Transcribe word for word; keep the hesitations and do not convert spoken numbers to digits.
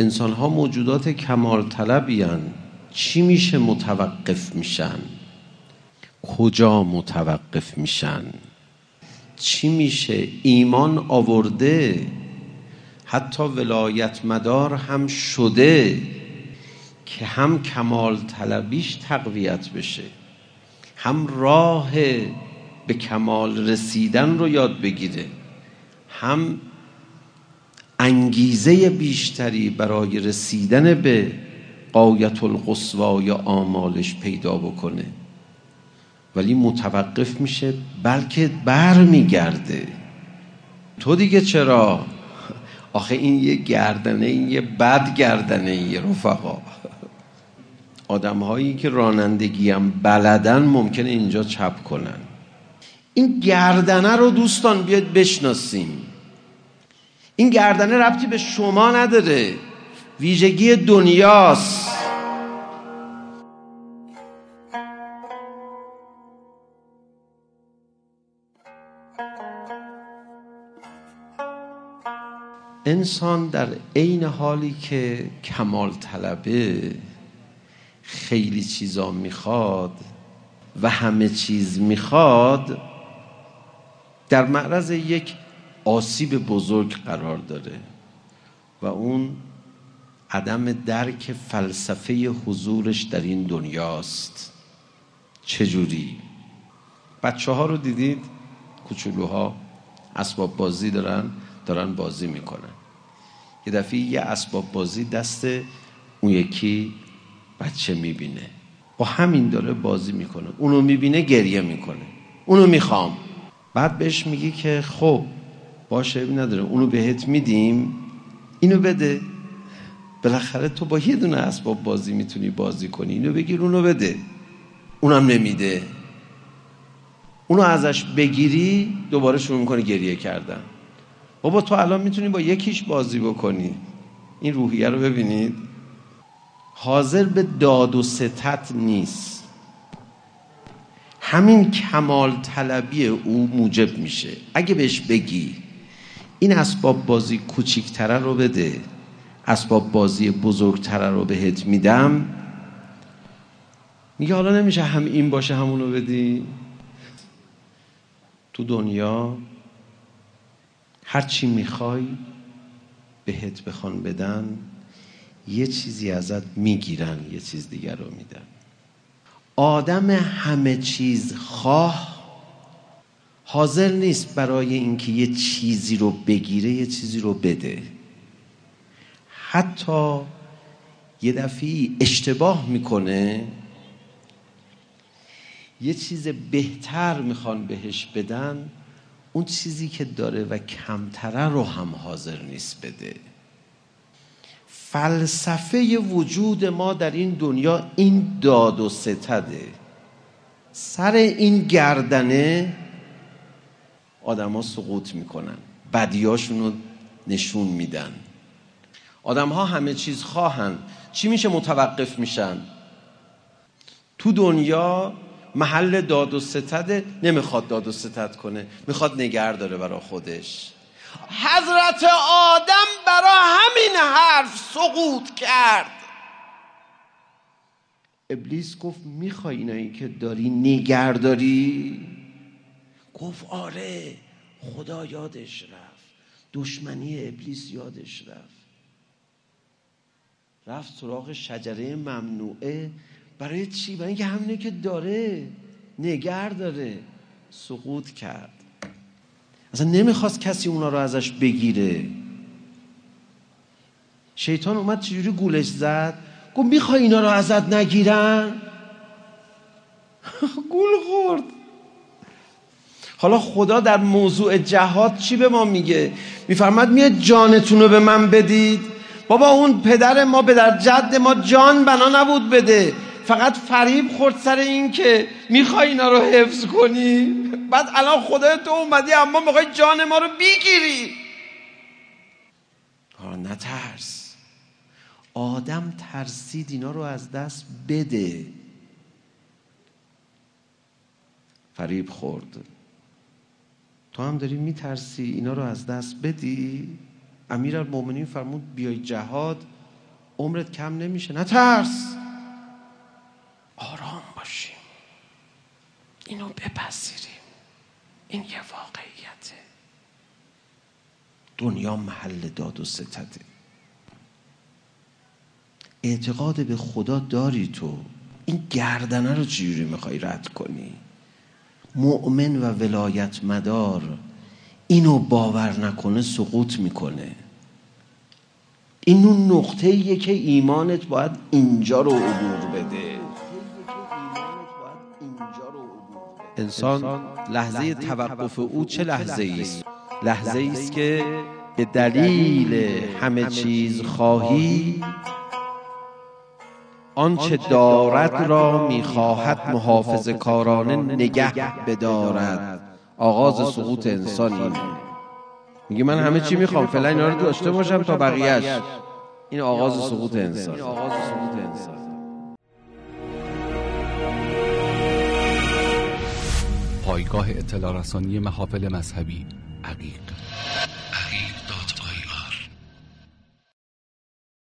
انسان ها موجودات کمال طلبی هن. چی میشه متوقف میشن؟ کجا متوقف میشن؟ چی میشه؟ ایمان آورده، حتی ولایت مدار هم شده که هم کمال طلبیش تقویت بشه، هم راه به کمال رسیدن رو یاد بگیره، هم انگیزه بیشتری برای رسیدن به غایت القصوی یا آمالش پیدا بکنه. ولی متوقف میشه، بلکه بر میگرده. تو دیگه چرا؟ آخه این یه گردنه، این یه بد گردنه، یه رفقا. آدم هایی که رانندگی هم بلدن ممکنه اینجا چپ کنن. این گردنه رو دوستان بیاید بشناسیم. این گردنه ربطی به شما نداره، ویژگی دنیاست. انسان در عین حالی که کمال طلبه، خیلی چیزا میخواد و همه چیز میخواد، در معرض یک آسیب بزرگ قرار داره و اون عدم درک فلسفه حضورش در این دنیاست. چجوری؟ بچه ها رو دیدید؟ کوچولوها اسباب بازی دارن دارن بازی میکنن. یه دفعه یه اسباب بازی دست اون یکی بچه میبینه، با همین داره بازی میکنه، اونو میبینه گریه میکنه، اونو میخوام. بعد بهش میگی که خب باشه ابی نداره، اونو بهت میدیم، اینو بده. بالاخره تو با یه دونه اسباب بازی میتونی بازی کنی، اینو بگیر اونو بده. اونم نمیده. اونو ازش بگیری دوباره شروع میکنه گریه کردن. بابا تو الان میتونی با یکیش بازی بکنی. این روحیه رو ببینید، حاضر به داد و ستد نیست. همین کمال طلبی او موجب میشه اگه بهش بگی این اسباب بازی کوچیک‌تره رو بده، اسباب بازی بزرگتره رو بهت میدم، میگه حالا نمیشه هم این باشه همونو بدی. تو دنیا هر چی میخوای بهت بخوان بدن، یه چیزی ازت میگیرن، یه چیز دیگر رو میدن. آدم همه چیز خواه حاضر نیست برای اینکه یه چیزی رو بگیره یه چیزی رو بده. حتی یه دفعی اشتباه میکنه، یه چیز بهتر میخوان بهش بدن، اون چیزی که داره و کمتره رو هم حاضر نیست بده. فلسفه وجود ما در این دنیا این داد و ستده. سر این گردنه آدم ها سقوط میکنن، بدیاشون رو نشون میدن. آدم ها همه چیز خواهن. چی میشه متوقف میشن؟ تو دنیا محل داد و ستده، نمیخواد داد و ستد کنه، میخواد نگه داره برای خودش. حضرت آدم برای همین حرف سقوط کرد. ابلیس گفت میخوای اینایی که داری نگه داری؟ گفت آره. خدا یادش رفت، دشمنی ابلیس یادش رفت، رفت سراغ شجره ممنوعه. برای چی؟ برای اینکه همینه که داره نگه داره. سقوط کرد. اصلا نمیخواست کسی اونا رو ازش بگیره. شیطان اومد چجوری گولش زد؟ گفت میخوای اینا رو ازت نگیرن؟ گول خورد. حالا خدا در موضوع جهاد چی به ما میگه؟ میفرماد میاد جانتون رو به من بدید. بابا اون پدر ما، پدر جد ما جان بنا نبود بده، فقط فریب خورد سر این که میخوای اینا رو حفظ کنی. بعد الان خدای تو اومدی اما میخوای جان ما رو بگیری. ها نترس. آدم ترسید اینا رو از دست بده، فریب خورد. تو هم داری میترسی اینا رو از دست بدی؟ امیرالمومنین فرمود بیای جهاد، عمرت کم نمیشه. نترس، آرام باشیم، اینو بپذیریم، این یه واقعیته. دنیا محل داد و ستده. اعتقاد به خدا داری تو، این گردنه رو چجوری میخوای رد کنی؟ مؤمن و ولایت مدار اینو باور نکنه سقوط میکنه. این اون نقطه ایه که ایمانت باید اینجا رو عبور بده. انسان لحظه توقف او چه لحظه ایست؟ لحظه ایست که به دلیل همه چیز خواهی آنچه دارد را میخواهد محافظه کارانه نگه بدارد. آغاز سقوط انسان اینه. میگه من همه چی میخوام، فعلا اینا رو داشته باشم تا بقیهش. این آغاز سقوط انسان. پایگاه اطلاع رسانی محافل مذهبی عقیق عقیق دات آی